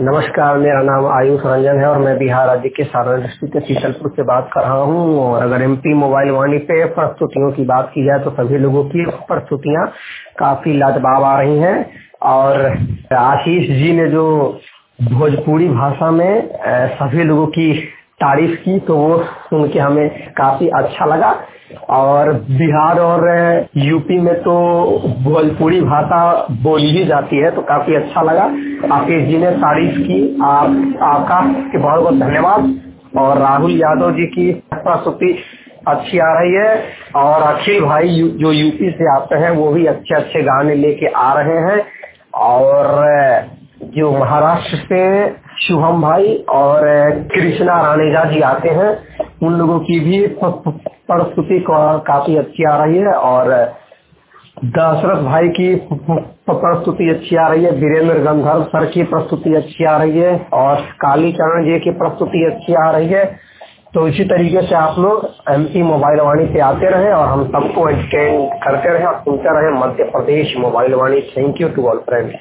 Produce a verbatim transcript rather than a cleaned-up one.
नमस्कार, मेरा नाम आयुष रंजन है और मैं बिहार राज्य के सारण डिस्ट्रिक्ट के शीतलपुर से बात कर रहा हूँ। और अगर एमपी मोबाइल वाणी पे प्रस्तुतियों की बात की जाए तो सभी लोगों की प्रस्तुतियाँ काफी लाजवाब आ रही हैं। और आशीष जी ने जो भोजपुरी भाषा में अ, सभी लोगों की तारीफ की तो वो सुन के हमें काफी अच्छा लगा। और बिहार और यूपी में तो भोजपुरी भाषा बोली ही जाती है तो काफी अच्छा लगा। आशीष जी ने तारीफ की, आप आपका के बहुत बहुत धन्यवाद। और राहुल यादव जी की प्रस्तुति अच्छी आ रही है। और अखिल भाई यू, जो यूपी से आते हैं वो भी अच्छे अच्छे गाने लेके आ रहे हैं। और जो महाराष्ट्र से शुभम भाई और कृष्णा राणेजा जी आते हैं, उन लोगों की भी प्रस्तुति काफी अच्छी आ रही है। और दशरथ भाई की प्रस्तुति अच्छी आ रही है, वीरेंद्र गंधर्व सर की प्रस्तुति अच्छी आ रही है और कालीचरण जी की प्रस्तुति अच्छी आ रही है। तो इसी तरीके से आप लोग एमपी मोबाइल वाणी पे आते रहे और हम सबको एंटरटेन करते रहे और सुनते रहे मध्य प्रदेश मोबाइल वाणी। Thank you to all friends.